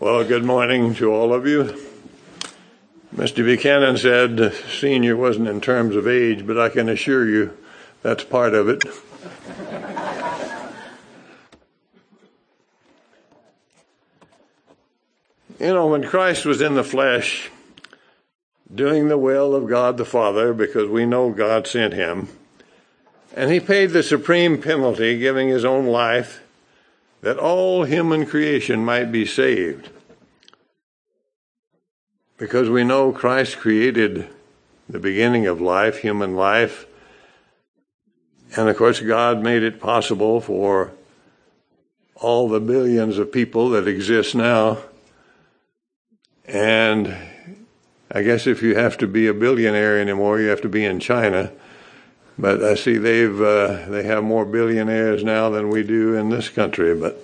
Well, good morning to all of you. Mr. Buchanan said senior wasn't in terms of age, but I can assure you that's part of it. You know, when Christ was in the flesh, doing the will of God the Father, because we know God sent him, and he paid the supreme penalty, giving his own life, that all human creation might be saved. Because we know Christ created the beginning of life, human life, and of course God made it possible for all the billions of people that exist now. And I guess if you have to be a billionaire anymore, you have to be in China. But I see they have more billionaires now than we do in this country. But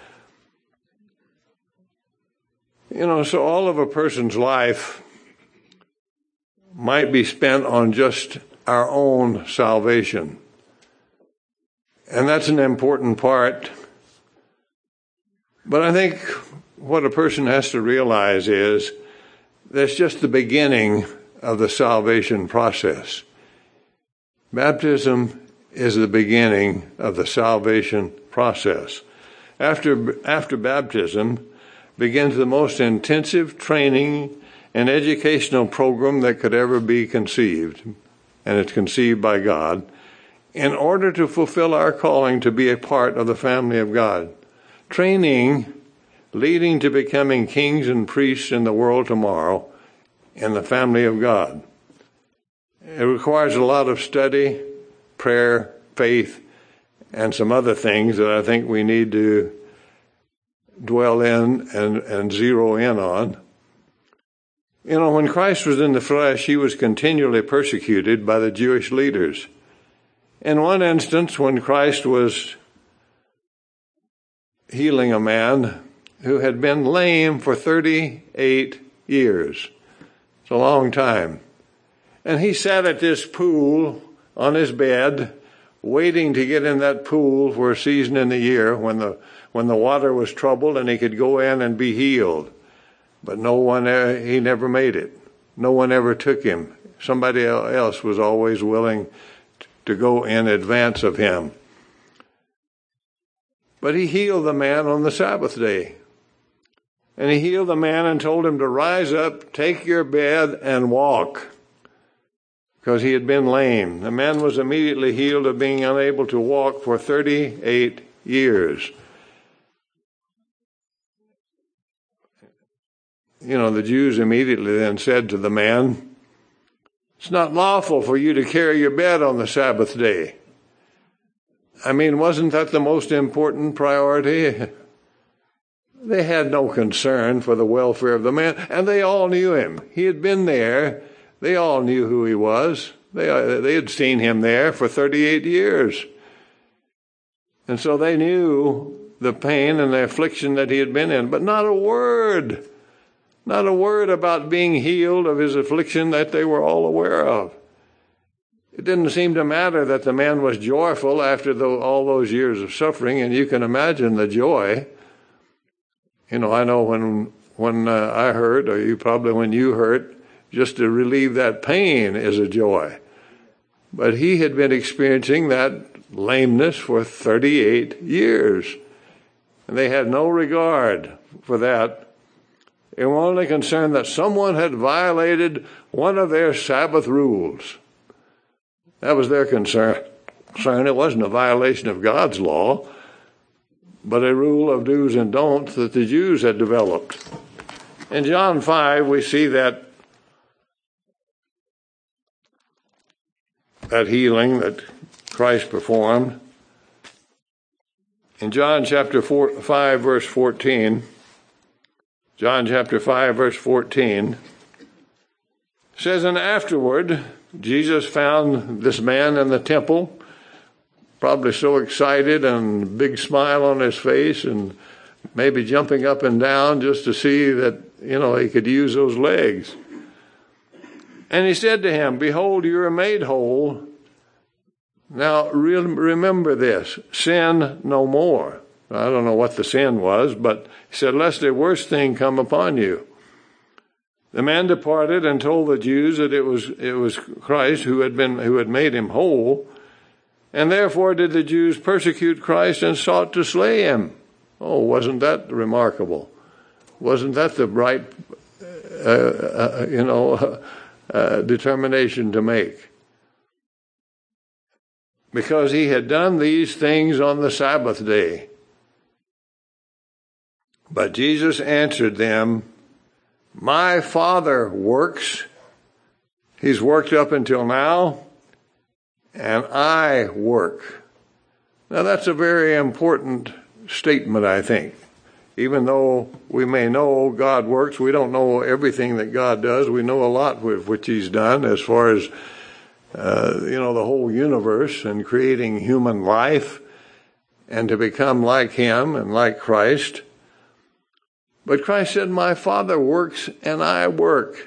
you know, so all of a person's life might be spent on just our own salvation. And that's an important part. But I think what a person has to realize is that's just the beginning of the salvation process. Baptism is the beginning of the salvation process. After baptism begins the most intensive training and educational program that could ever be conceived, and it's conceived by God, in order to fulfill our calling to be a part of the family of God. Training leading to becoming kings and priests in the world tomorrow in the family of God. It requires a lot of study, prayer, faith, and some other things that I think we need to dwell in and zero in on. You know, when Christ was in the flesh, he was continually persecuted by the Jewish leaders. In one instance, when Christ was healing a man who had been lame for 38 years. It's a long time. And he sat at this pool on his bed, waiting to get in that pool for a season in the year when the water was troubled and he could go in and be healed. But he never made it. No one ever took him. Somebody else was always willing to go in advance of him. But he healed the man on the Sabbath day. And he healed the man and told him to rise up, take your bed, and walk. Because he had been lame. The man was immediately healed of being unable to walk for 38 years. You know, the Jews immediately then said to the man, "It's not lawful for you to carry your bed on the Sabbath day." I mean, wasn't that the most important priority? They had no concern for the welfare of the man, and they all knew him. He had been there. They all knew who he was. They had seen him there for 38 years. And so they knew the pain and the affliction that he had been in, but not a word about being healed of his affliction that they were all aware of. It didn't seem to matter that the man was joyful after all those years of suffering, and you can imagine the joy. You know, I know when I hurt, or you probably when you hurt, just to relieve that pain is a joy. But he had been experiencing that lameness for 38 years. And they had no regard for that. They were only concerned that someone had violated one of their Sabbath rules. That was their concern. It wasn't a violation of God's law, but a rule of do's and don'ts that the Jews had developed. In John 5, we see that healing that Christ performed. In John chapter 5, verse 14, John chapter 5, verse 14, says, "And afterward, Jesus found this man in the temple, probably so excited and big smile on his face and maybe jumping up and down just to see that, you know, he could use those legs. And he said to him, 'Behold, you are made whole. Now remember this, sin no more.'" I don't know what the sin was, but he said, lest a worse thing come upon you. The man departed and told the Jews that it was Christ who had made him whole, and therefore did the Jews persecute Christ and sought to slay him. Oh, wasn't that remarkable? Wasn't that the right, determination to make? Because he had done these things on the Sabbath day. But Jesus answered them, my Father works. He's worked up until now, and I work. Now that's a very important statement, I think. Even though we may know God works, we don't know everything that God does. We know a lot with which he's done as far as, the whole universe and creating human life and to become like him and like Christ. But Christ said, my Father works and I work.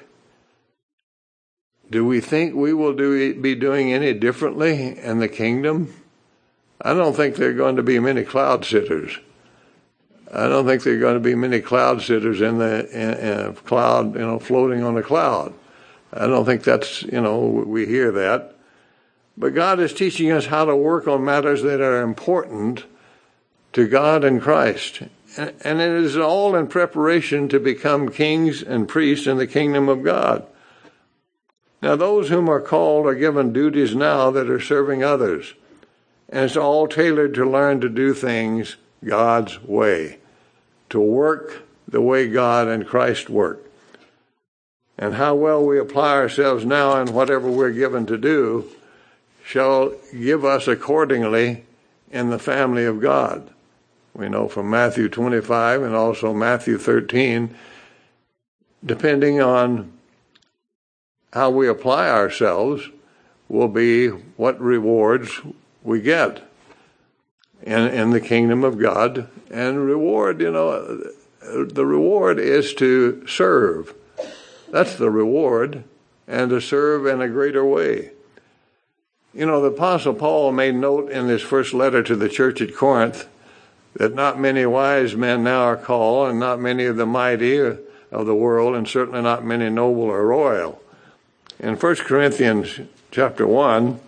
Do we think we will be doing any differently in the kingdom? I don't think there are going to be many cloud sitters. I don't think there are going to be many cloud sitters in a cloud, floating on a cloud. I don't think that's, we hear that. But God is teaching us how to work on matters that are important to God and Christ. And it is all in preparation to become kings and priests in the kingdom of God. Now, those whom are called are given duties now that are serving others. And it's all tailored to learn to do things God's way, to work the way God and Christ work. And how well we apply ourselves now in whatever we're given to do shall give us accordingly in the family of God. We know from Matthew 25 and also Matthew 13, depending on how we apply ourselves, will be what rewards we get in the kingdom of God. And reward, the reward is to serve. That's the reward, and to serve in a greater way. The Apostle Paul made note in his first letter to the church at Corinth that not many wise men now are called, and not many of the mighty of the world, and certainly not many noble or royal. In 1 Corinthians chapter 1,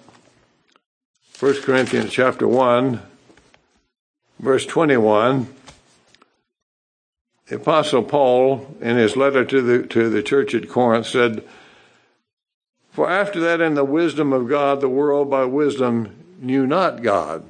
verse 21, the Apostle Paul, in his letter to the church at Corinth, said, for after that in the wisdom of God, the world by wisdom knew not God.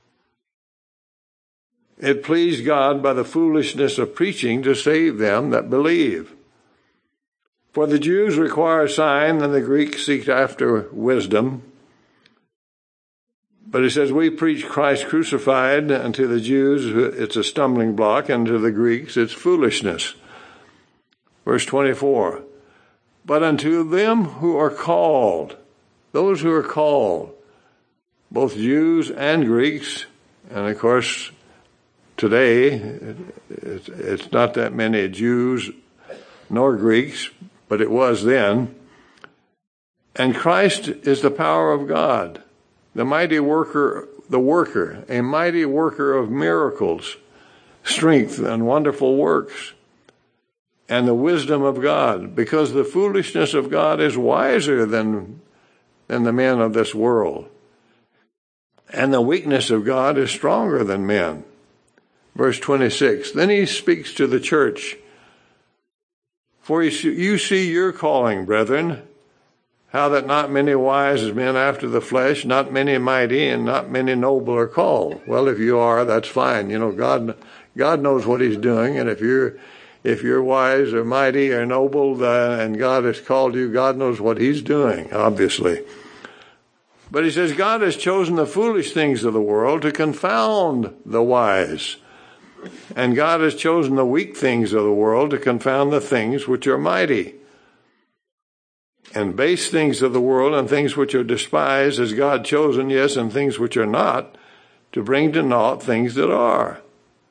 It pleased God by the foolishness of preaching to save them that believe. For the Jews require a sign, and the Greeks seek after wisdom. But he says, we preach Christ crucified, and to the Jews it's a stumbling block, and to the Greeks it's foolishness. Verse 24, but unto them who are called, those who are called, both Jews and Greeks, and of course today it's not that many Jews nor Greeks, but it was then. And Christ is the power of God, the mighty worker, a mighty worker of miracles, strength, and wonderful works, and the wisdom of God, because the foolishness of God is wiser than the men of this world, and the weakness of God is stronger than men. Verse 26, then he speaks to the church, for you see your calling, brethren, how that not many wise men after the flesh, not many mighty, and not many noble are called. Well, if you are, that's fine. God knows what he's doing, and if you're wise or mighty or noble, and God has called you, God knows what he's doing, obviously. But he says, God has chosen the foolish things of the world to confound the wise. And God has chosen the weak things of the world to confound the things which are mighty. And base things of the world and things which are despised has God chosen, yes, and things which are not, to bring to naught things that are.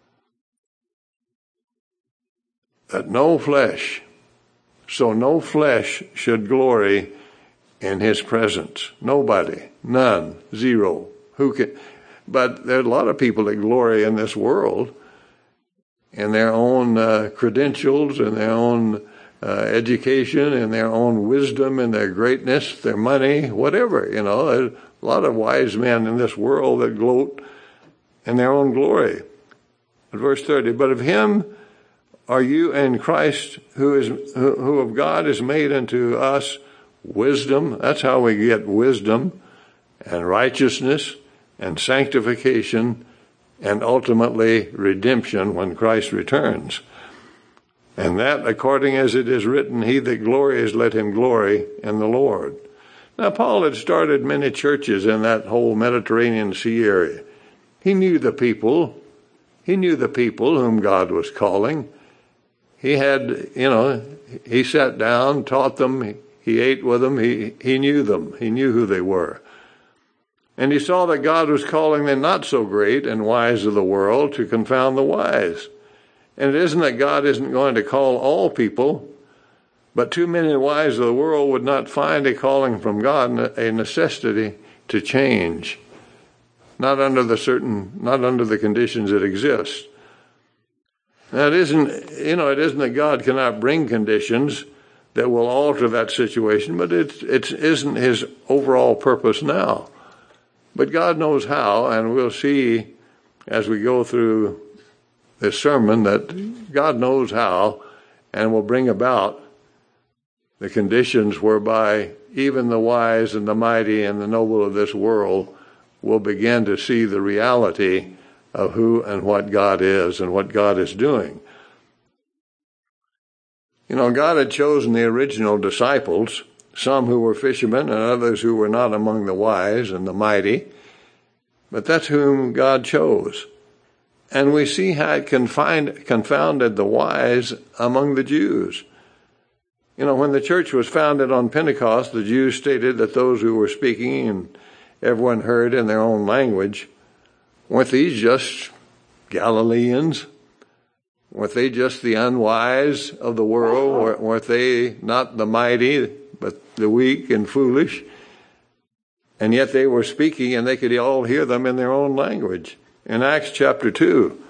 That no flesh should glory in his presence. Nobody, none, zero. But there are a lot of people that glory in this world in their own credentials and their own education and their own wisdom and their greatness, their money, whatever. There's a lot of wise men in this world that gloat in their own glory. Verse 30, but of him are you in Christ, who of God is made unto us wisdom. That's how we get wisdom and righteousness and sanctification and ultimately redemption when Christ returns. And that, according as it is written, he that glories, let him glory in the Lord. Now, Paul had started many churches in that whole Mediterranean Sea area. He knew the people. He knew the people whom God was calling. He had, he sat down, taught them, he ate with them, he knew them. He knew who they were. And he saw that God was calling the not so great and wise of the world to confound the wise. And it isn't that God isn't going to call all people, but too many wise of the world would not find a calling from God a necessity to change, not under the conditions that exist. Now it isn't that God cannot bring conditions that will alter that situation, but it isn't his overall purpose now. But God knows how, and we'll see as we go through this sermon that God knows how and will bring about the conditions whereby even the wise and the mighty and the noble of this world will begin to see the reality of who and what God is and what God is doing. God had chosen the original disciples, some who were fishermen and others who were not among the wise and the mighty, but that's whom God chose. And we see how it confounded the wise among the Jews. When the church was founded on Pentecost, the Jews stated that those who were speaking and everyone heard in their own language, weren't these just Galileans? Weren't they just the unwise of the world? Weren't they not the mighty, but the weak and foolish? And yet they were speaking, and they could all hear them in their own language. In Acts chapter 2,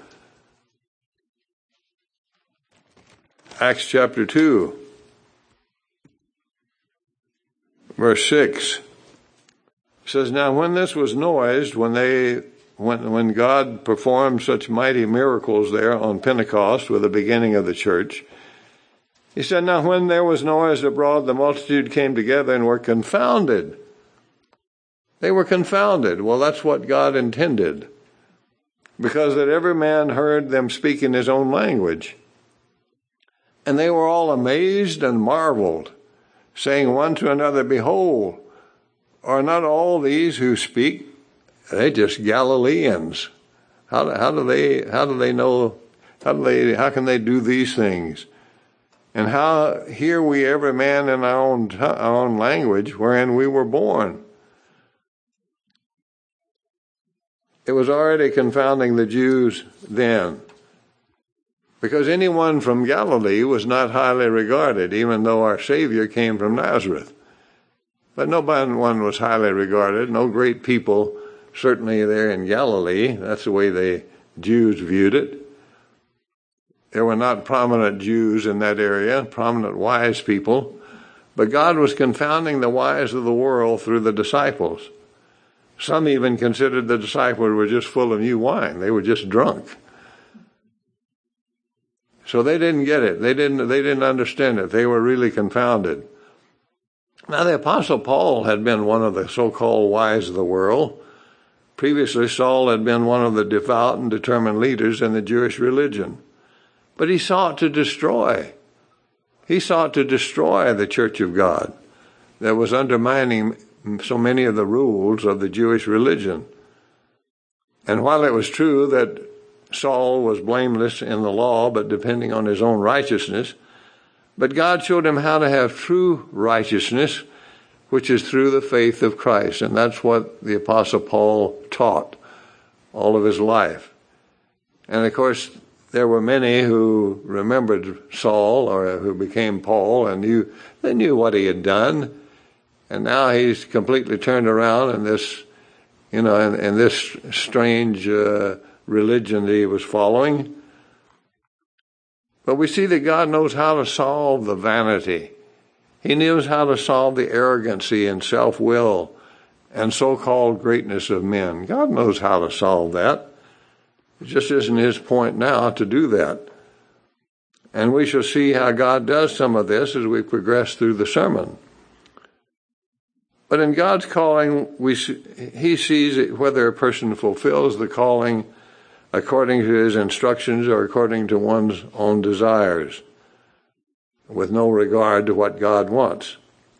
verse 6, says, now when this was noised, when God performed such mighty miracles there on Pentecost with the beginning of the church, he said, now when there was noise abroad, the multitude came together and were confounded. They were confounded. Well, that's what God intended, because that every man heard them speak in his own language. And they were all amazed and marveled, saying one to another, behold, are not all these who speak, they just Galileans? How can they do these things? And how hear we every man in our own language wherein we were born? It was already confounding the Jews then, because anyone from Galilee was not highly regarded, even though our Savior came from Nazareth. But no one was highly regarded, no great people, certainly there in Galilee. That's the way the Jews viewed it. There were not prominent Jews in that area, prominent wise people, but God was confounding the wise of the world through the disciples. Some even considered the disciples were just full of new wine. They were just drunk. So they didn't get it. They didn't understand it. They were really confounded. Now, the Apostle Paul had been one of the so-called wise of the world. Previously, Saul had been one of the devout and determined leaders in the Jewish religion. But he sought to destroy. He sought to destroy the church of God that was undermining so many of the rules of the Jewish religion. And while it was true that Saul was blameless in the law, but depending on his own righteousness, but God showed him how to have true righteousness, which is through the faith of Christ. And that's what the Apostle Paul taught all of his life. And of course, there were many who remembered Saul, or who became Paul, and they knew what he had done. And now he's completely turned around, and this in this strange religion that he was following. But we see that God knows how to solve the vanity. He knows how to solve the arrogancy and self-will and so-called greatness of men. God knows how to solve that. It just isn't his point now to do that. And we shall see how God does some of this as we progress through the sermon. But in God's calling, he sees whether a person fulfills the calling according to his instructions or according to one's own desires, with no regard to what God wants.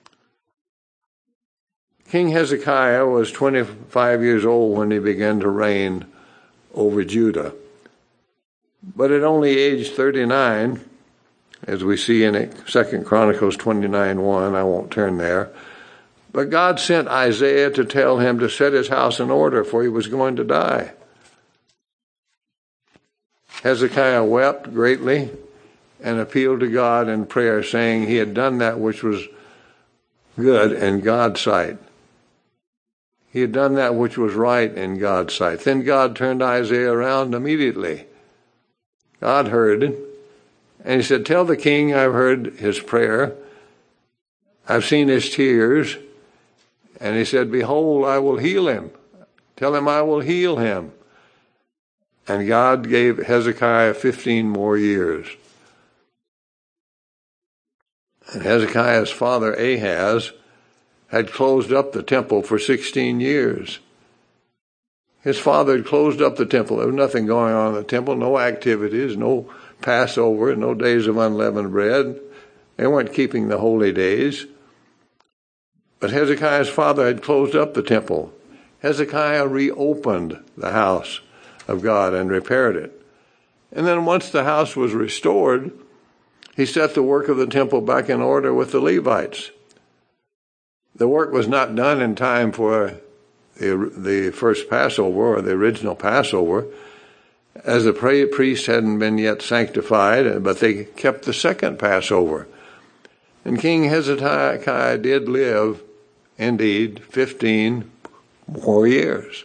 King Hezekiah was 25 years old when he began to reign over Judah. But at only age 39, as we see in 2 Chronicles 29:1, I won't turn there, but God sent Isaiah to tell him to set his house in order, for he was going to die. Hezekiah wept greatly and appealed to God in prayer, saying he had done that which was good in God's sight. He had done that which was right in God's sight. Then God turned Isaiah around immediately. God heard, and he said, tell the king I've heard his prayer. I've seen his tears. And he said, behold, I will heal him. Tell him I will heal him. And God gave Hezekiah 15 more years. And Hezekiah's father Ahaz had closed up the temple for 16 years. His father had closed up the temple. There was nothing going on in the temple, no activities, no Passover, no days of unleavened bread. They weren't keeping the holy days. But Hezekiah's father had closed up the temple. Hezekiah reopened the house of God and repaired it. And then once the house was restored, he set the work of the temple back in order with the Levites. The work was not done in time for the first Passover, or the original Passover, as the priests hadn't been yet sanctified, but they kept the second Passover. And King Hezekiah did live, indeed, 15 more years.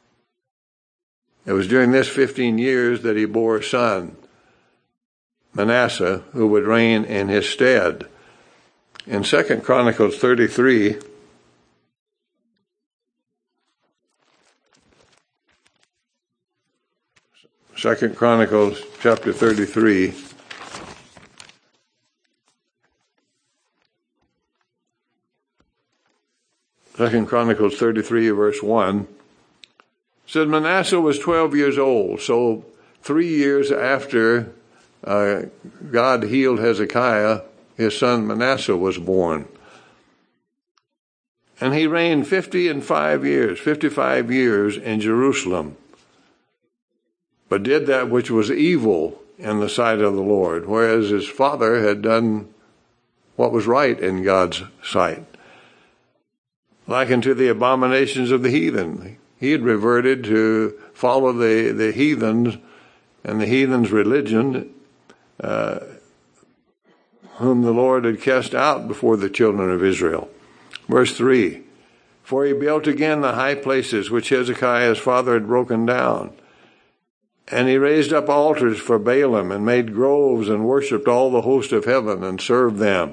It was during this 15 years that he bore a son, Manasseh, who would reign in his stead. In 2 Chronicles 33, Second Chronicles chapter 33, Second Chronicles 33 verse 1, said Manasseh was 12 years old. So 3 years after God healed Hezekiah, his son Manasseh was born. And he reigned 55 years in Jerusalem, but did that which was evil in the sight of the Lord, whereas his father had done what was right in God's sight. Like unto the abominations of the heathen. He had reverted to follow the heathens and the heathens' religion, whom the Lord had cast out before the children of Israel. Verse 3, for he built again the high places which Hezekiah his father had broken down. And he raised up altars for Baalim and made groves and worshipped all the host of heaven and served them.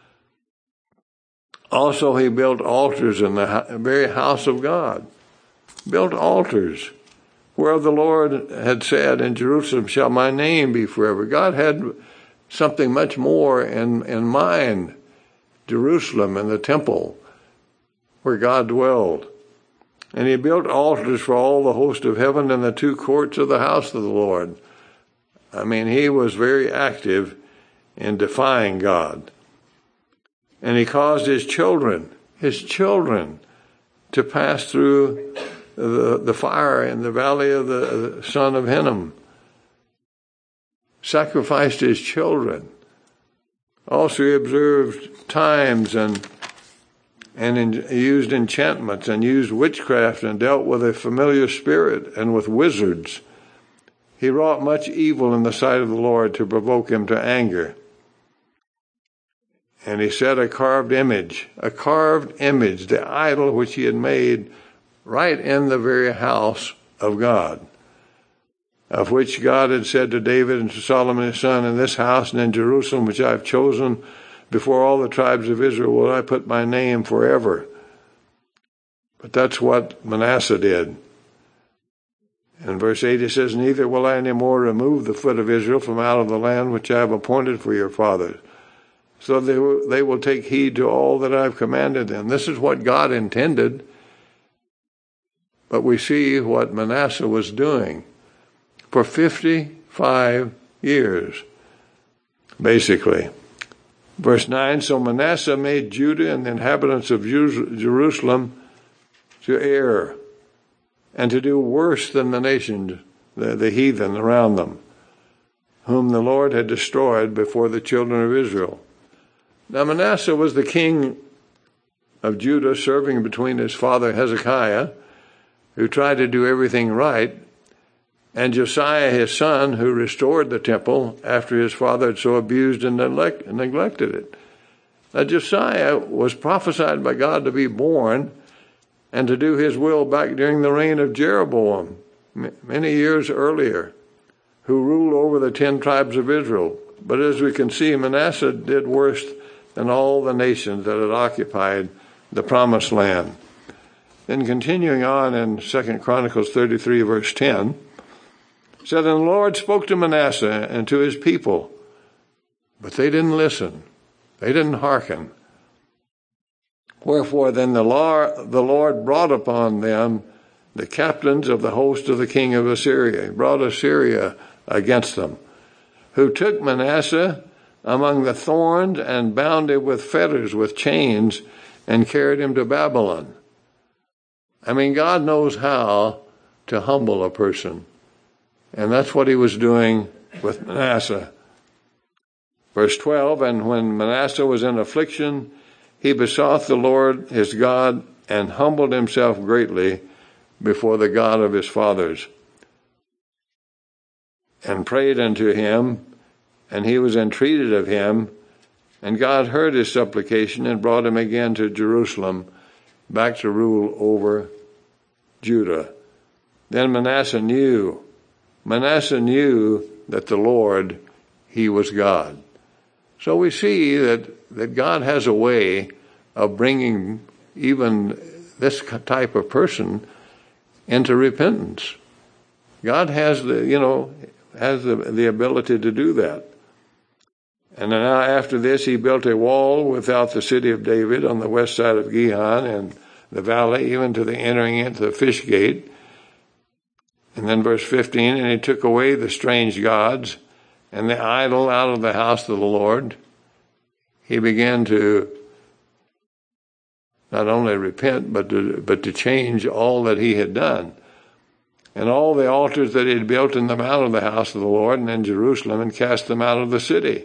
Also he built altars in the very house of God. Built altars where the Lord had said, in Jerusalem shall my name be forever. God had something much more in mind. Jerusalem and the temple where God dwelled. And he built altars for all the host of heaven in the two courts of the house of the Lord. I mean, he was very active in defying God. And he caused his children, to pass through the fire in the valley of the son of Hinnom. Sacrificed his children. Also he observed times and used enchantments and used witchcraft and dealt with a familiar spirit and with wizards. He wrought much evil in the sight of the Lord to provoke him to anger. And he set a carved image, the idol which he had made right in the very house of God, of which God had said to David and to Solomon his son, in this house and in Jerusalem, which I have chosen before all the tribes of Israel, will I put my name forever. But that's what Manasseh did. In verse 8 it says, neither will I any more remove the foot of Israel from out of the land which I have appointed for your fathers. So they will take heed to all that I have commanded them. This is what God intended. But we see what Manasseh was doing for 55 years, basically. Verse 9, so Manasseh made Judah and the inhabitants of Jerusalem to err, and to do worse than the nations, the heathen around them, whom the Lord had destroyed before the children of Israel. Now Manasseh was the king of Judah, serving between his father Hezekiah, who tried to do everything right, and Josiah his son, who restored the temple after his father had so abused and neglected it. Now Josiah was prophesied by God to be born and to do his will back during the reign of Jeroboam, many years earlier, who ruled over the 10 tribes of Israel. But as we can see, Manasseh did worse than all the nations that had occupied the promised land. Then continuing on in 2 Chronicles 33, verse 10, it said, and the Lord spoke to Manasseh and to his people, but they didn't listen. They didn't hearken. Wherefore then the Lord brought upon them the captains of the host of the king of Assyria. He brought Assyria against them, who took Manasseh among the thorns and bound him with fetters, with chains, and carried him to Babylon. I mean, God knows how to humble a person. And that's what he was doing with Manasseh. Verse 12, and when Manasseh was in affliction, he besought the Lord his God and humbled himself greatly before the God of his fathers, and prayed unto him, and he was entreated of him, and God heard his supplication and brought him again to Jerusalem, back to rule over Judah. Then Manasseh knew that the Lord, he was God. So we see that God has a way of bringing even this type of person into repentance. God has the ability to do that. And now after this, he built a wall without the city of David on the west side of Gihon and the valley, even to the entering into the fish gate. And then verse 15, and he took away the strange gods and the idol out of the house of the Lord. He began to not only repent, but to change all that he had done. And all the altars that he had built in them out of the house of the Lord and in Jerusalem, and cast them out of the city.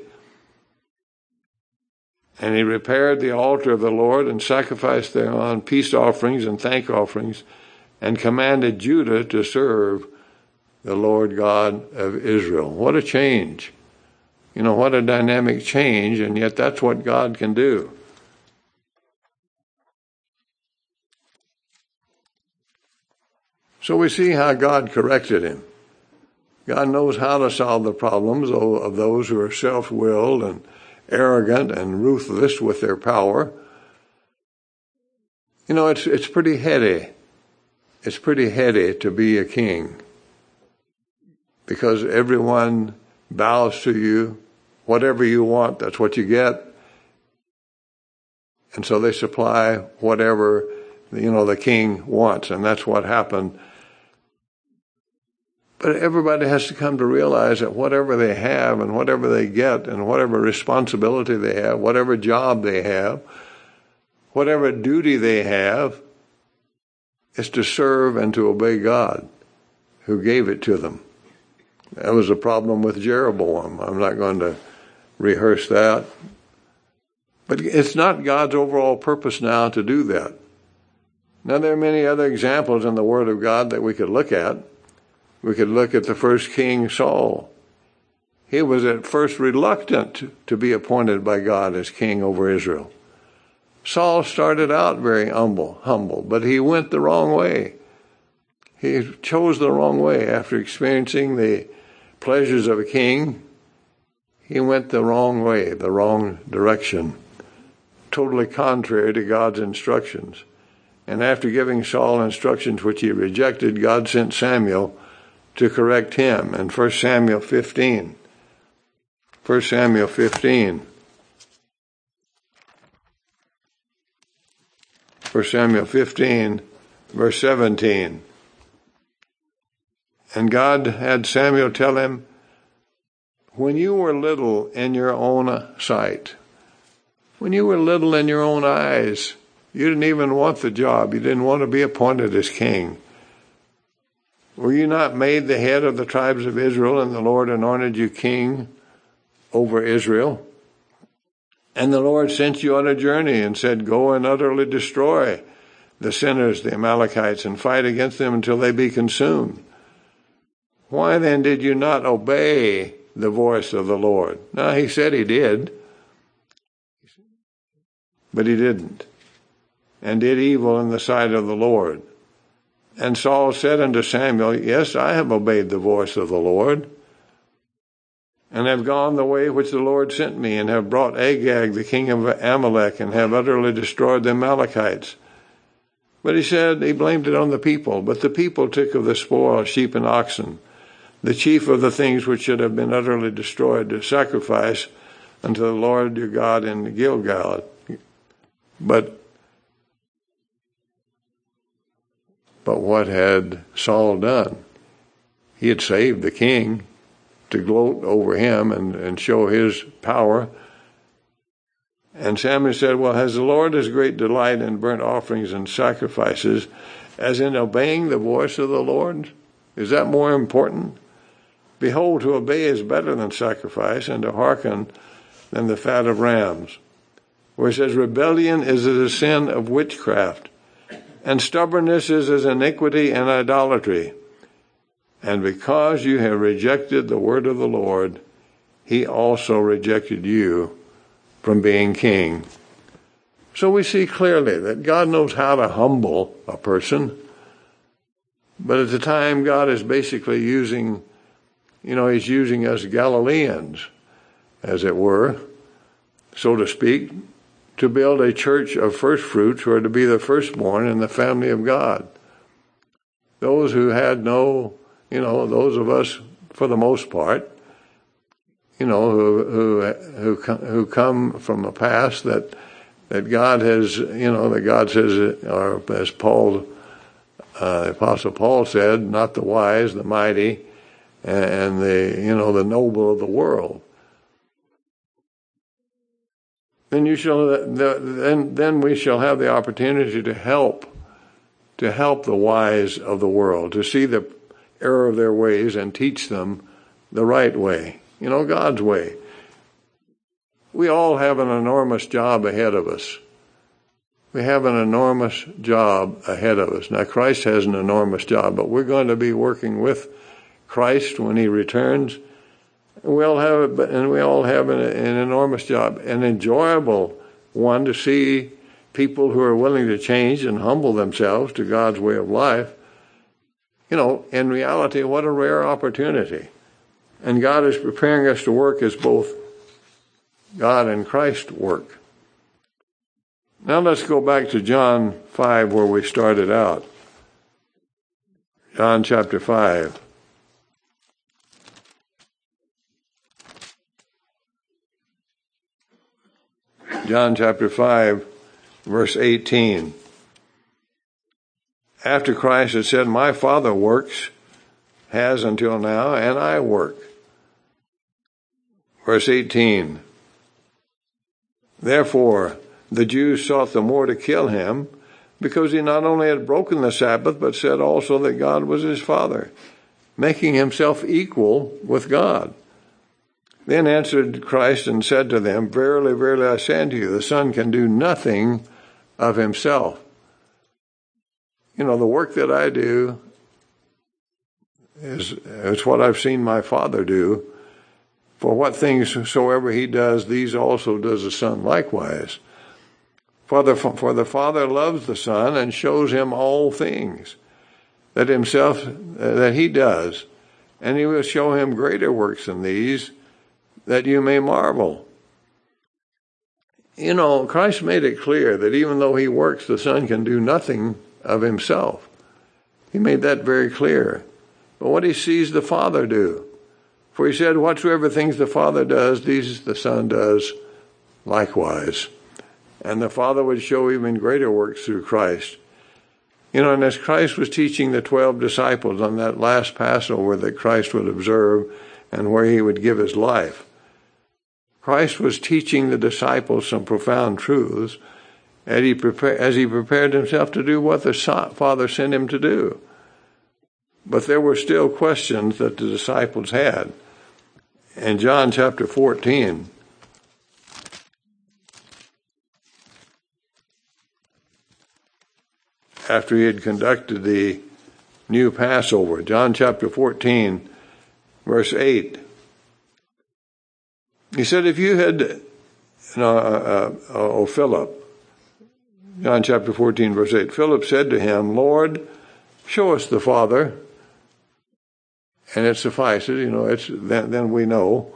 And he repaired the altar of the Lord and sacrificed thereon peace offerings and thank offerings, and commanded Judah to serve the Lord God of Israel. What a change. What a dynamic change, and yet that's what God can do. So we see how God corrected him. God knows how to solve the problems of those who are self-willed and arrogant and ruthless with their power. It's pretty heady. It's pretty heady to be a king, because everyone bows to you. Whatever you want, that's what you get. And so they supply whatever, the king wants, and that's what happened. But everybody has to come to realize that whatever they have and whatever they get and whatever responsibility they have, whatever job they have, whatever duty they have, is to serve and to obey God, who gave it to them. That was a problem with Jeroboam. I'm not going to rehearse that. But it's not God's overall purpose now to do that. Now, there are many other examples in the Word of God that we could look at. We could look at the first king, Saul. He was at first reluctant to be appointed by God as king over Israel. Saul started out very humble, but he went the wrong way. He chose the wrong way. After experiencing the pleasures of a king, he went the wrong way, the wrong direction, totally contrary to God's instructions. And after giving Saul instructions which he rejected, God sent Samuel to correct him. In 1 Samuel 15. 1 Samuel 15. 1 Samuel 15, verse 17. And God had Samuel tell him, when you were little in your own sight, when you were little in your own eyes, you didn't even want the job. You didn't want to be appointed as king. Were you not made the head of the tribes of Israel, and the Lord anointed you king over Israel? And the Lord sent you on a journey and said, go and utterly destroy the sinners, the Amalekites, and fight against them until they be consumed. Why then did you not obey the voice of the Lord? Now, he said he did, but he didn't, and did evil in the sight of the Lord. And Saul said unto Samuel, yes, I have obeyed the voice of the Lord, and have gone the way which the Lord sent me, and have brought Agag, the king of Amalek, and have utterly destroyed the Amalekites. But he blamed it on the people. But the people took of the spoil sheep and oxen, the chief of the things which should have been utterly destroyed, to sacrifice unto the Lord your God in Gilgal. But what had Saul done? He had saved the king to gloat over him and show his power. And Samuel said, well, has the Lord his great delight in burnt offerings and sacrifices as in obeying the voice of the Lord? Is that more important? Behold, to obey is better than sacrifice, and to hearken than the fat of rams. Where it says, rebellion is as a sin of witchcraft, and stubbornness is as iniquity and idolatry. And because you have rejected the word of the Lord, he also rejected you from being king. So we see clearly that God knows how to humble a person. But at the time, God is basically using, he's using us Galileans, as it were, so to speak, to build a church of first fruits who are to be the firstborn in the family of God. Those who had no, those of us, for the most part, who come from a past that God has, that God says, or as Paul, the Apostle Paul said, not the wise, the mighty, and the noble of the world. Then we shall have the opportunity to help the wise of the world, to see the error of their ways and teach them the right way, God's way. We all have an enormous job ahead of us. We have an enormous job ahead of us. Now, Christ has an enormous job, but we're going to be working with Christ when he returns. We all have an enormous job, an enjoyable one, to see people who are willing to change and humble themselves to God's way of life. In reality, what a rare opportunity. And God is preparing us to work as both God and Christ work. Now let's go back to John 5 where we started out. John chapter 5. John chapter 5, verse 18. After Christ had said, my Father works, has until now, and I work. Verse 18. Therefore, the Jews sought the more to kill him, because he not only had broken the Sabbath, but said also that God was his Father, making himself equal with God. Then answered Christ and said to them, verily, verily, I say unto you, the Son can do nothing of himself. The work that I do is what I've seen my Father do. For what things soever he does, these also does the Son likewise. For the Father loves the Son and shows him all things that he does, and he will show him greater works than these, that you may marvel. You know, Christ made it clear that even though he works, the Son can do nothing of himself. He made that very clear. But what he sees the Father do. For he said, whatsoever things the Father does, these the Son does likewise. And the Father would show even greater works through Christ. You know, and as Christ was teaching the 12 disciples on that last Passover that Christ would observe and where he would give his life, Christ was teaching the disciples some profound truths as he prepared himself to do what the Father sent him to do. But there were still questions that the disciples had. In John chapter 14, after he had conducted the new Passover, John chapter 14, verse 8, he said, if you had, Philip, John chapter 14, verse 8, Philip said to him, Lord, show us the Father, and it suffices, then we know.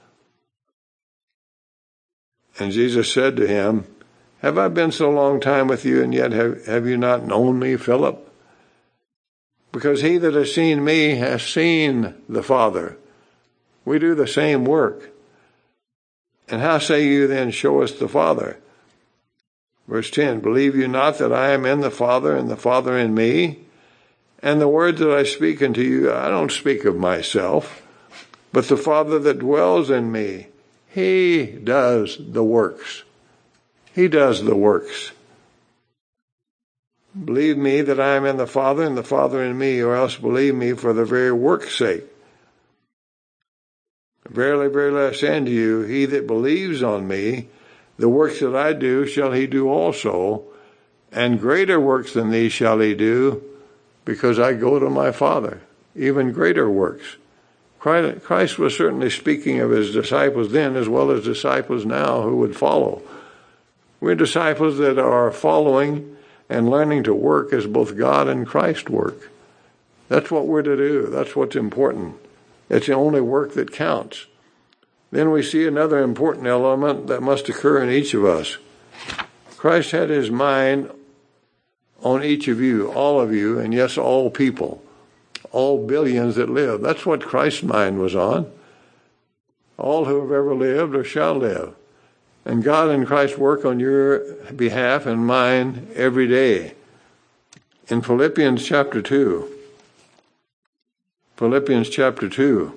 And Jesus said to him, have I been so long time with you, and yet have you not known me, Philip? Because he that has seen me has seen the Father. We do the same work. And how say you then, show us the Father? Verse 10, believe you not that I am in the Father, and the Father in me? And the words that I speak unto you, I don't speak of myself, but the Father that dwells in me, he does the works. He does the works. Believe me that I am in the Father, and the Father in me, or else believe me for the very work's sake. Verily, verily, I say unto you, he that believes on me, the works that I do shall he do also, and greater works than these shall he do, because I go to my Father, even greater works. Christ was certainly speaking of his disciples then as well as disciples now who would follow. We're disciples that are following and learning to work as both God and Christ work. That's what we're to do. That's what's important. It's the only work that counts. Then we see another important element that must occur in each of us. Christ had his mind on each of you, all of you, and yes, all people, all billions that live. That's what Christ's mind was on. All who have ever lived or shall live. And God and Christ work on your behalf and mine every day. In Philippians chapter 2, Philippians chapter 2,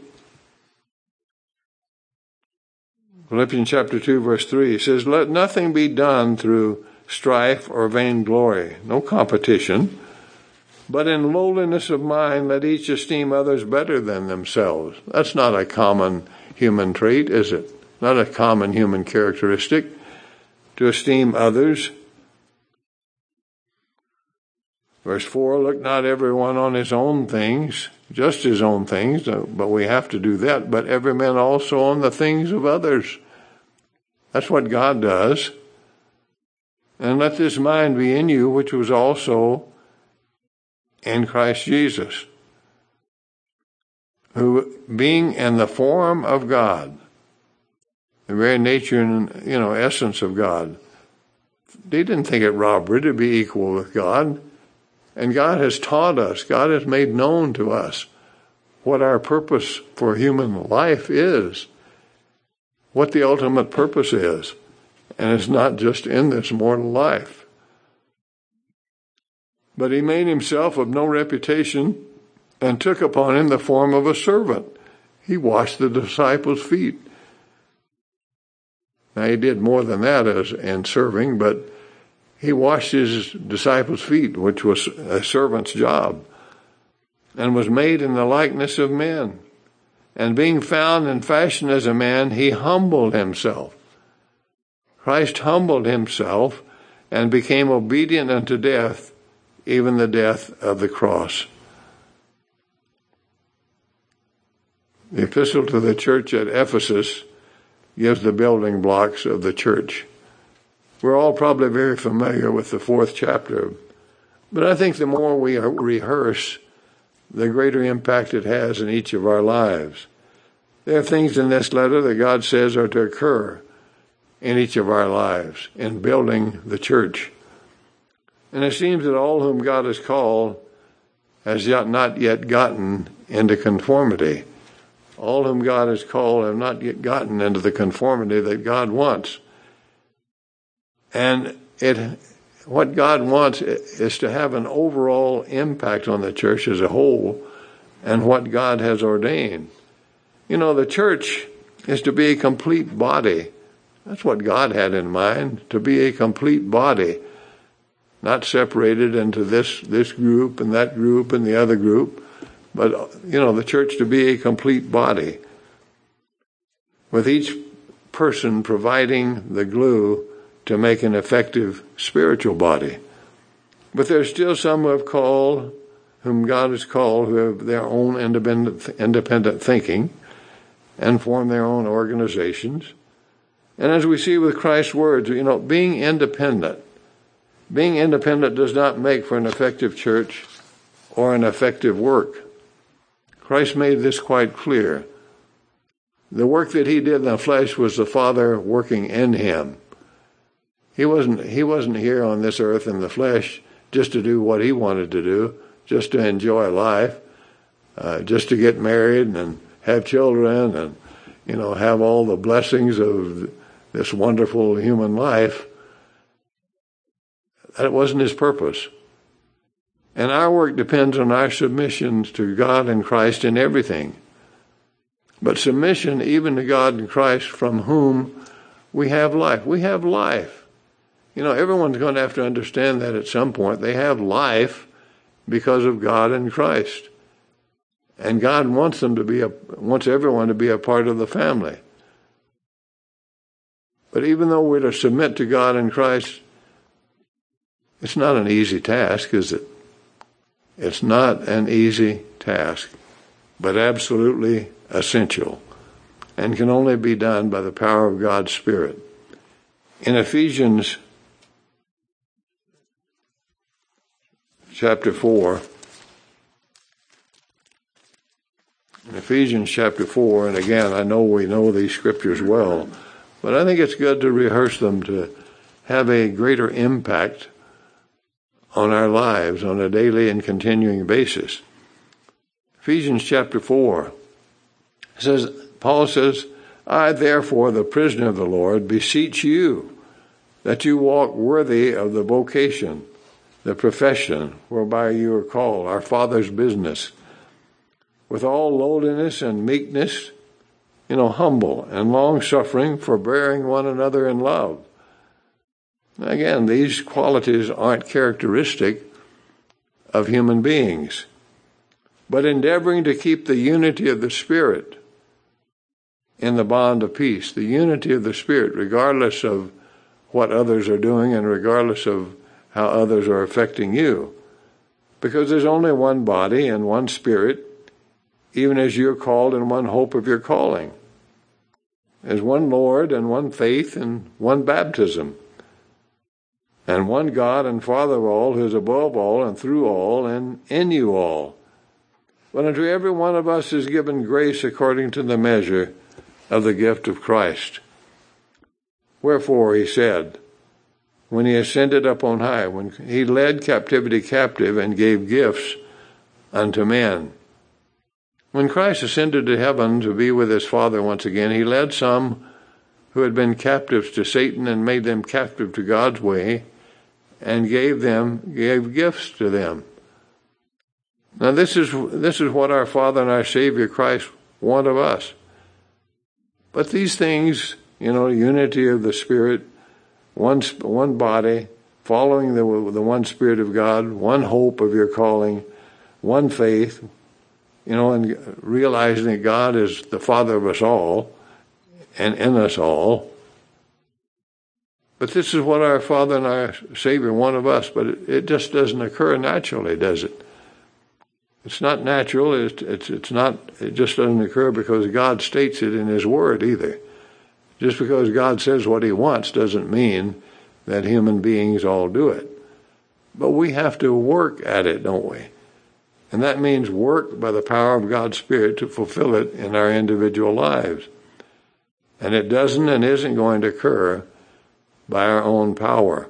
verse 3, it says, let nothing be done through strife or vainglory, no competition, but in lowliness of mind let each esteem others better than themselves. That's not a common human trait, is it? Not a common human characteristic to esteem others. Verse 4, look not everyone on his own things, just his own things, but we have to do that, but every man also on the things of others. That's what God does. And let this mind be in you, which was also in Christ Jesus, who being in the form of God, the very nature and, essence of God, they didn't think it robbery to be equal with God. And God has taught us, God has made known to us what our purpose for human life is, what the ultimate purpose is. And it's not just in this mortal life. But he made himself of no reputation and took upon him the form of a servant. He washed the disciples' feet. Now he did more than that in serving, but he washed his disciples' feet, which was a servant's job, and was made in the likeness of men. And being found in fashion as a man, he humbled himself. Christ humbled himself and became obedient unto death, even the death of the cross. The epistle to the church at Ephesus gives the building blocks of the church. We're all probably very familiar with the 4th chapter, but I think the more we rehearse, the greater impact it has in each of our lives. There are things in this letter that God says are to occur in each of our lives in building the church. And it seems that all whom God has called has not yet gotten into conformity. All whom God has called have not yet gotten into the conformity that God wants. And what God wants is to have an overall impact on the church as a whole and what God has ordained. You know, the church is to be a complete body. That's what God had in mind, to be a complete body, not separated into this group and that group and the other group, but, you know, the church to be a complete body, with each person providing the glue to make an effective spiritual body. But there's still some whom God has called, who have their own independent thinking and form their own organizations. And as we see with Christ's words, you know, being independent does not make for an effective church or an effective work. Christ made this quite clear. The work that he did in the flesh was the Father working in him. He wasn't here on this earth in the flesh just to do what he wanted to do, just to enjoy life, just to get married and have children and, you know, have all the blessings of this wonderful human life. That wasn't his purpose. And our work depends on our submission to God and Christ in everything. But submission even to God and Christ, from whom we have life. We have life. You know, everyone's going to have to understand that at some point. They have life because of God and Christ. And God wants everyone to be a part of the family. But even though we're to submit to God and Christ, it's not an easy task, is it? It's not an easy task, but absolutely essential, and can only be done by the power of God's Spirit. In Ephesians chapter 4, and again, I know we know these scriptures well, but I think it's good to rehearse them to have a greater impact on our lives on a daily and continuing basis. Ephesians chapter 4 Paul says, I therefore, the prisoner of the Lord, beseech you that you walk worthy of the vocation, the profession whereby you are called, our Father's business, with all lowliness and meekness, humble and long-suffering, forbearing one another in love. Again, these qualities aren't characteristic of human beings, but endeavoring to keep the unity of the Spirit in the bond of peace, the unity of the Spirit, regardless of what others are doing and regardless of how others are affecting you. Because there's only one body and one Spirit, even as you're called in one hope of your calling. There's one Lord and one faith and one baptism. And one God and Father of all, who is above all and through all and in you all. But unto every one of us is given grace according to the measure of the gift of Christ. Wherefore, he said, when he ascended up on high, when he led captivity captive and gave gifts unto men. When Christ ascended to heaven to be with his Father once again, he led some who had been captives to Satan and made them captive to God's way, and gave gifts to them. Now this is what our Father and our Savior Christ want of us. But these things, unity of the Spirit, one body, following the one Spirit of God, one hope of your calling, one faith, and realizing that God is the Father of us all and in us all. But this is what our Father and our Savior want of us, but it just doesn't occur naturally, does it? It's not natural. It just doesn't occur because God states it in his word either. Just because God says what he wants doesn't mean that human beings all do it. But we have to work at it, don't we? And that means work by the power of God's Spirit to fulfill it in our individual lives. And it doesn't and isn't going to occur by our own power.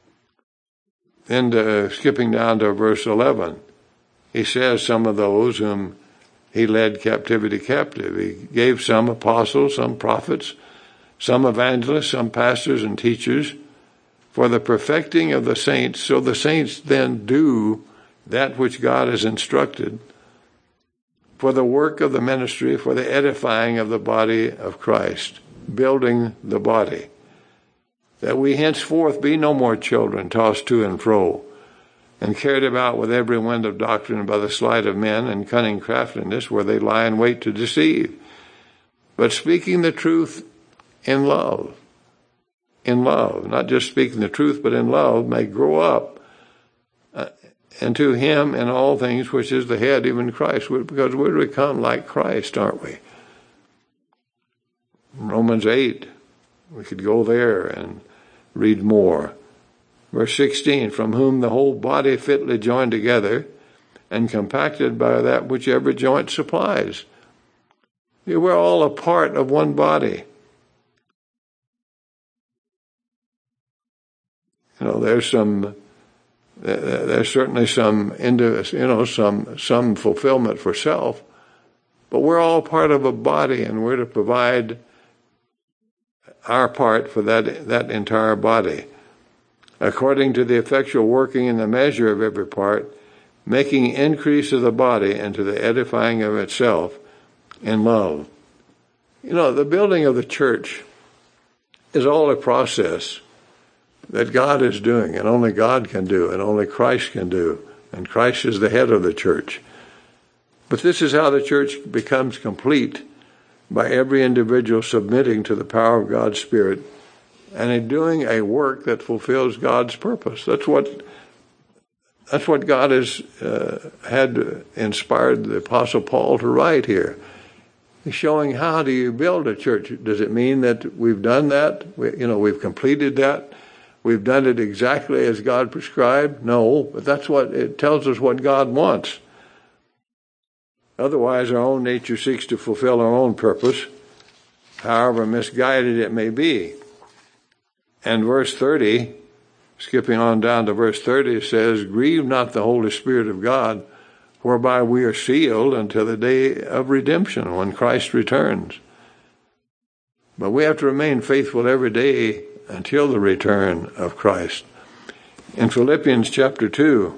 Then skipping down to verse 11, he says some of those whom he led captivity captive. He gave some apostles, some prophets, some evangelists, some pastors and teachers for the perfecting of the saints. So the saints then do that which God has instructed, for the work of the ministry, for the edifying of the body of Christ, building the body, that we henceforth be no more children tossed to and fro, and carried about with every wind of doctrine by the sleight of men and cunning craftiness, where they lie in wait to deceive, but speaking the truth in love, not just speaking the truth, but in love, may grow up into him in all things, which is the head, even Christ, because we're to become like Christ, aren't we? Romans 8, we could go there and read more. Verse 16, from whom the whole body fitly joined together and compacted by that which every joint supplies. We're all a part of one body. There's certainly some fulfillment for self, but we're all part of a body, and we're to provide our part for that entire body, according to the effectual working in the measure of every part, making increase of the body and to the edifying of itself in love. The building of the church is all a process that God is doing, and only God can do, and only Christ can do, and Christ is the head of the church. But this is how the church becomes complete, by every individual submitting to the power of God's Spirit and in doing a work that fulfills God's purpose. That's what God has had inspired the Apostle Paul to write here. He's showing how do you build a church. Does it mean that we've done that? We've completed that? We've done it exactly as God prescribed? No, but that's what it tells us what God wants. Otherwise, our own nature seeks to fulfill our own purpose, however misguided it may be. And verse 30, skipping on down to verse 30, says, grieve not the Holy Spirit of God, whereby we are sealed until the day of redemption, when Christ returns. But we have to remain faithful every day until the return of Christ. In Philippians chapter 2,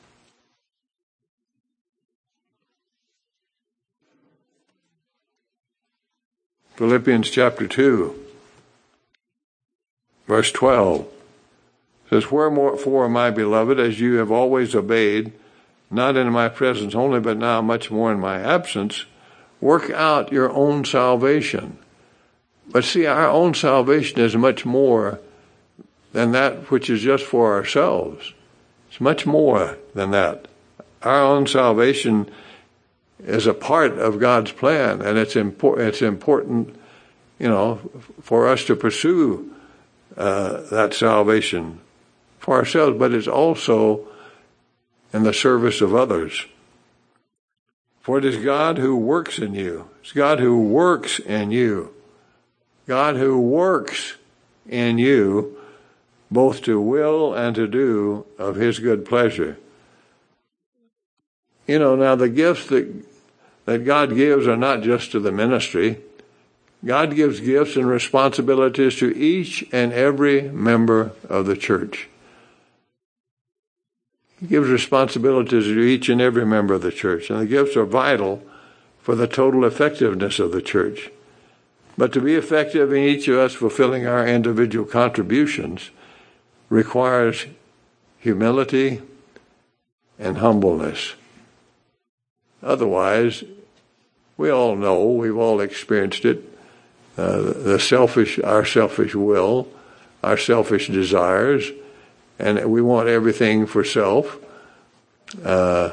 verse 12, says, wherefore, my beloved, as you have always obeyed, not in my presence only, but now much more in my absence, work out your own salvation. But see, our own salvation is much more than that which is just for ourselves. It's much more than that. Our own salvation is a part of God's plan, and it's important, for us to pursue that salvation for ourselves, but it's also in the service of others. For it is God who works in you. It's God who works in you. God who works in you, both to will and to do of his good pleasure. Now the gifts that God gives are not just to the ministry. God gives gifts and responsibilities to each and every member of the church. He gives responsibilities to each and every member of the church, and the gifts are vital for the total effectiveness of the church. But to be effective in each of us fulfilling our individual contributions requires humility and humbleness. Otherwise, we all know, we've all experienced it, our selfish will, our selfish desires, and we want everything for self. I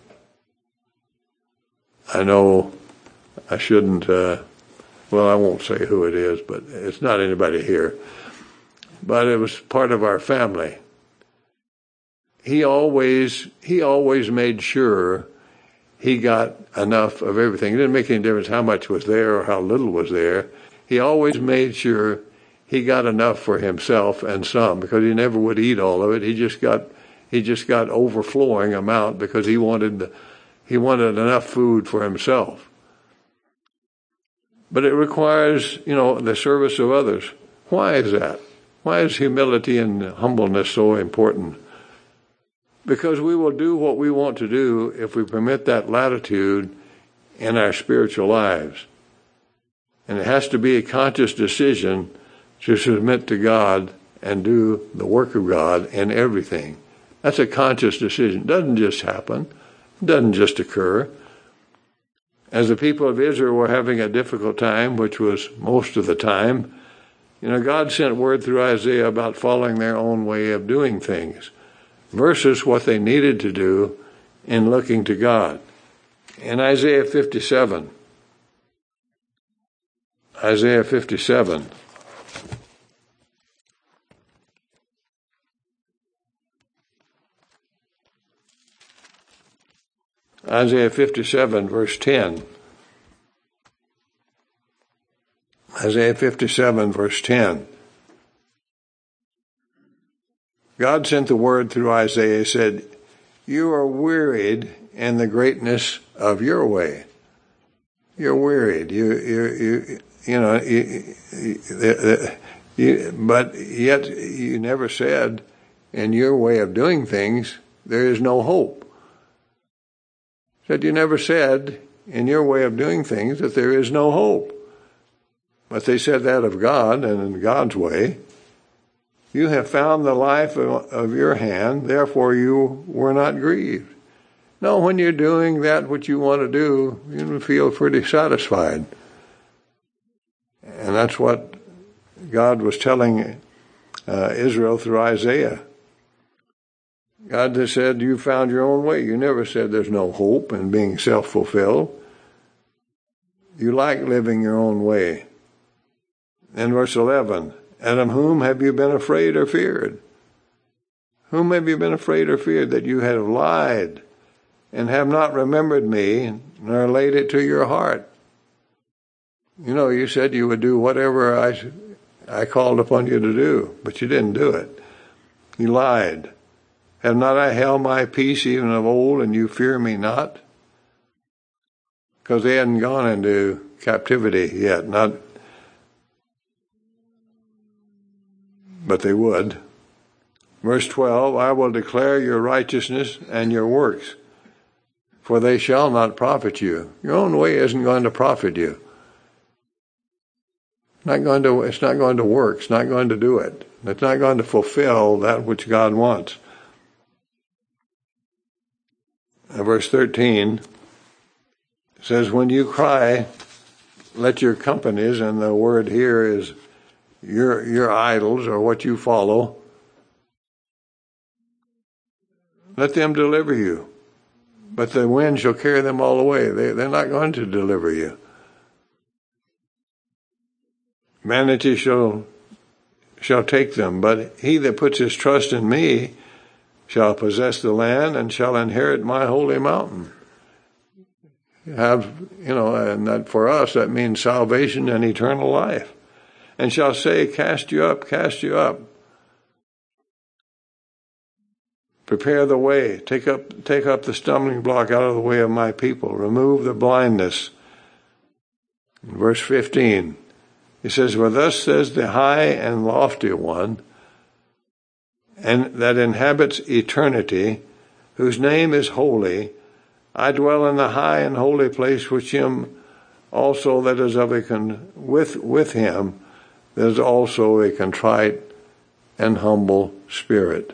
know I shouldn't, I won't say who it is, but it's not anybody here. but it was part of our family. He always made sure he got enough of everything. It didn't make any difference how much was there or how little was there. He always made sure he got enough for himself and some, because he never would eat all of it. He just got overflowing amount because he wanted enough food for himself. But it requires, the service of others. Why is that? Why is humility and humbleness so important? Because we will do what we want to do if we permit that latitude in our spiritual lives. And it has to be a conscious decision to submit to God and do the work of God in everything. That's a conscious decision. It doesn't just happen. It doesn't just occur. As the people of Israel were having a difficult time, which was most of the time, God sent word through Isaiah about following their own way of doing things versus what they needed to do in looking to God. In Isaiah 57, Isaiah 57 verse 10. Isaiah 57 verse 10. God sent the word through Isaiah, said, "You are wearied in the greatness of your way." You're wearied. But yet you never said, in your way of doing things, there is no hope. Said you never said, in your way of doing things, that there is no hope. But they said that of God and in God's way. You have found the life of your hand, therefore you were not grieved. No, when you're doing that which you want to do, you feel pretty satisfied. And that's what God was telling Israel through Isaiah. God just said, you found your own way. You never said there's no hope in being self-fulfilled. You like living your own way. In verse 11, "And of whom have you been afraid or feared? Whom have you been afraid or feared, that you have lied and have not remembered me, nor laid it to your heart?" You said you would do whatever I called upon you to do, but you didn't do it. You lied. "Have not I held my peace even of old, and you fear me not?" Because they hadn't gone into captivity yet, but they would. Verse 12, "I will declare your righteousness and your works, for they shall not profit you." Your own way isn't going to profit you. It's not going to work. It's not going to do it. It's not going to fulfill that which God wants. Verse 13 says, "When you cry, let your companies," and the word here is your idols or what you follow, "let them deliver you. But the wind shall carry them all away." They're not going to deliver you. "Vanity shall take them, but he that puts his trust in me shall possess the land and shall inherit my holy mountain." And that for us, that means salvation and eternal life. "And shall say, cast you up, cast you up. Prepare the way, take up the stumbling block out of the way of my people, remove the blindness." In verse 15, he says, "For thus says the high and lofty one, and that inhabits eternity, whose name is holy. I dwell in the high and holy place, which him also that is of with him, there is also a contrite and humble spirit."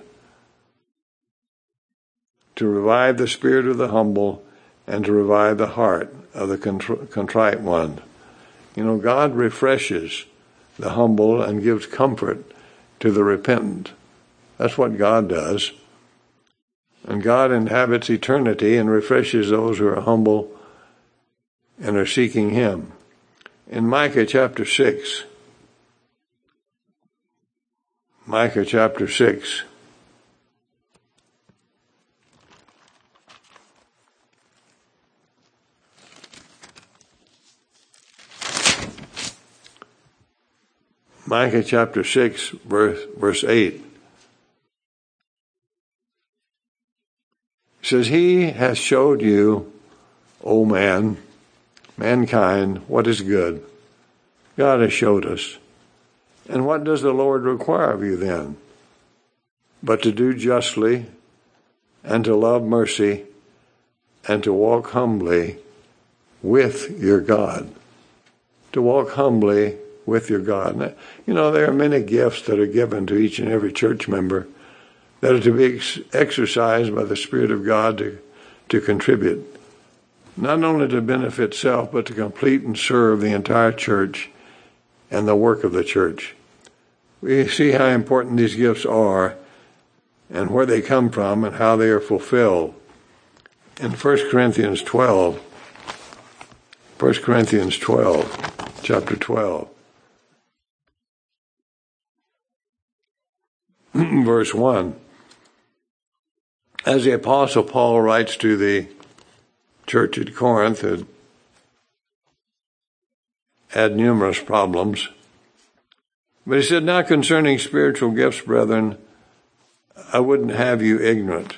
To revive the spirit of the humble and to revive the heart of the contrite one. God refreshes the humble and gives comfort to the repentant. That's what God does. And God inhabits eternity and refreshes those who are humble and are seeking him. In Micah chapter 6, Micah chapter 6. Micah chapter 6, verse 8. It says, He has showed you, O man, mankind, what is good. God has showed us. And what does the Lord require of you then? But to do justly, and to love mercy, and to walk humbly with your God. To walk humbly with your God. You know, there are many gifts that are given to each and every church member that are to be exercised by the Spirit of God to contribute, not only to benefit self, but to complete and serve the entire church and the work of the church. We see how important these gifts are and where they come from and how they are fulfilled. In 1 Corinthians 12, chapter 12, verse 1, as the Apostle Paul writes to the church at Corinth, it had numerous problems. But he said, now concerning spiritual gifts, brethren, I wouldn't have you ignorant.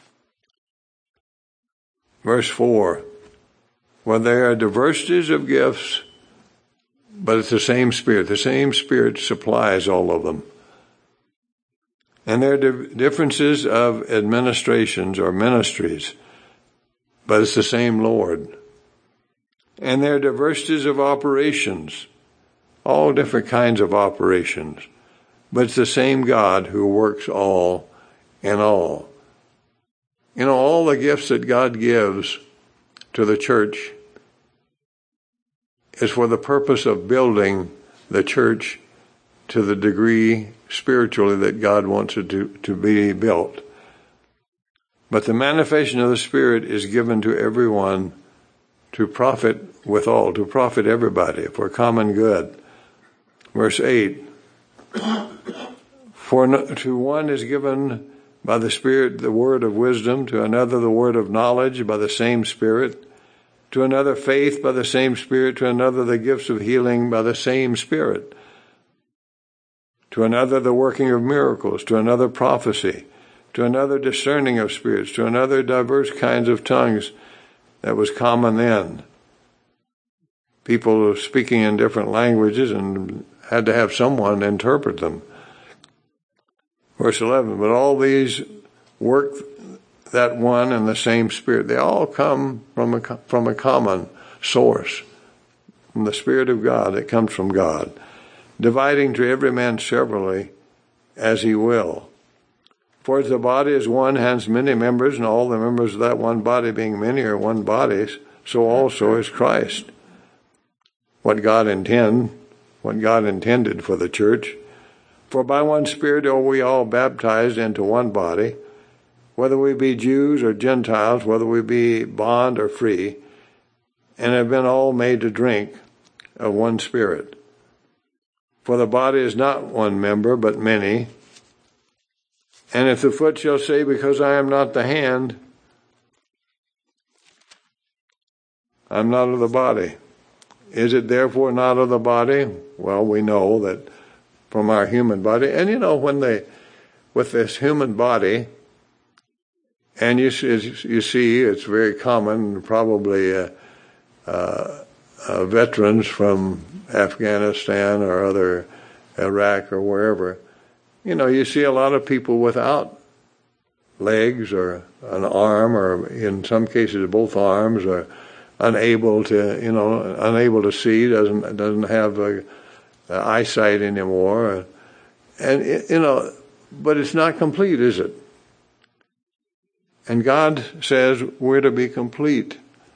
Verse 4, well, there are diversities of gifts, but it's the same Spirit. The same Spirit supplies all of them. And there are differences of administrations or ministries, but it's the same Lord. And there are diversities of operations, all different kinds of operations, but it's the same God who works all in all. You know, all the gifts that God gives to the church is for the purpose of building the church to the degree spiritually that God wants it to be built. But the manifestation of the Spirit is given to everyone to profit withal, to profit everybody for common good. Verse 8, for to one is given by the Spirit the word of wisdom, to another the word of knowledge by the same Spirit, to another faith by the same Spirit, to another the gifts of healing by the same Spirit, to another the working of miracles, to another prophecy, to another discerning of spirits, to another diverse kinds of tongues. That was common then. People speaking in different languages and had to have someone interpret them. Verse 11, but all these work that one and the same Spirit. They all come from a common source, from the Spirit of God that comes from God, dividing to every man severally as he will. For as the body is one, has many members, and all the members of that one body being many are one body, so also is Christ. What God intended for the church. For by one Spirit are we all baptized into one body, whether we be Jews or Gentiles, whether we be bond or free, and have been all made to drink of one Spirit. For the body is not one member, but many. And if the foot shall say, because I am not the hand, I'm not of the body, is it therefore not of the body? Well, we know that from our human body. And you know, with this human body, and you see, it's very common, probably veterans from Afghanistan or other Iraq or wherever, you know, you see a lot of people without legs or an arm, or in some cases both arms, or unable to see, doesn't have eyesight anymore, and you know, but it's not complete, is it? And God says we're to be complete.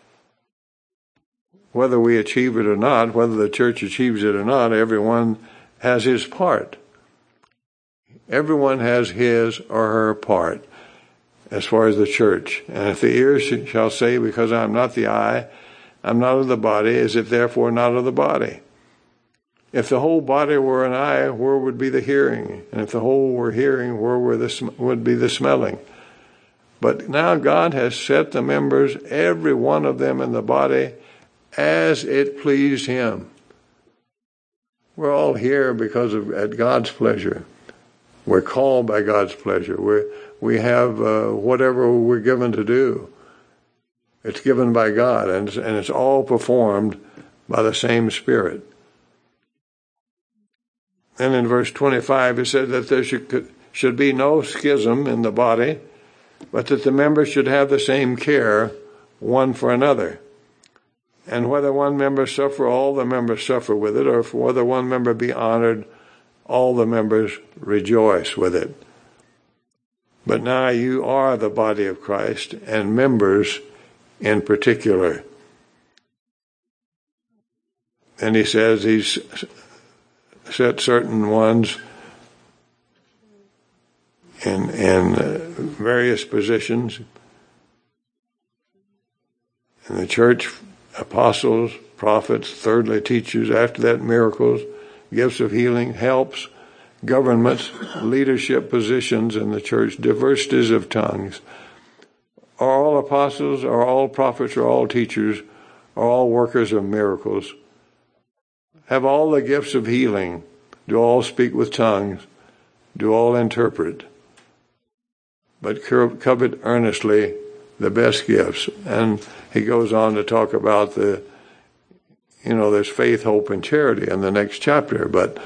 Whether we achieve it or not, whether the church achieves it or not, everyone has his part. Everyone has his or her part as far as the church. And if the ear shall say, because I am not the eye, I'm not of the body, is it therefore not of the body? If the whole body were an eye, where would be the hearing? And if the whole were hearing, where would be the smelling? But now God has set the members, every one of them in the body, as it pleased him. We're all here because of at God's pleasure. We're called by God's pleasure. We have whatever we're given to do. It's given by God, and it's all performed by the same Spirit. And in verse 25, it said that there should be no schism in the body, but that the members should have the same care one for another. And whether one member suffer, all the members suffer with it, or whether one member be honored, all the members rejoice with it. But now you are the body of Christ, and members in particular. And he says he's set certain ones in various positions in the church: apostles, prophets, thirdly teachers, after that miracles, gifts of healing, helps, governments, leadership positions in the church, diversities of tongues. Are all apostles, are all prophets, are all teachers, are all workers of miracles? Have all the gifts of healing? Do all speak with tongues? Do all interpret? But covet earnestly the best gifts. And he goes on to talk about there's faith, hope, and charity in the next chapter. But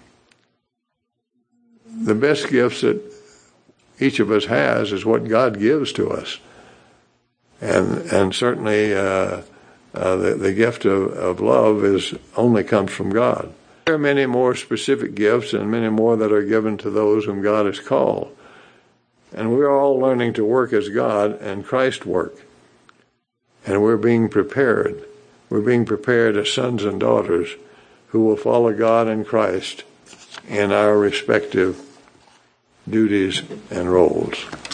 the best gifts that each of us has is what God gives to us. And certainly the gift of love only comes from God. There are many more specific gifts and many more that are given to those whom God has called. And we're all learning to work as God and Christ work. And we're being prepared. We're being prepared as sons and daughters who will follow God and Christ in our respective duties and roles.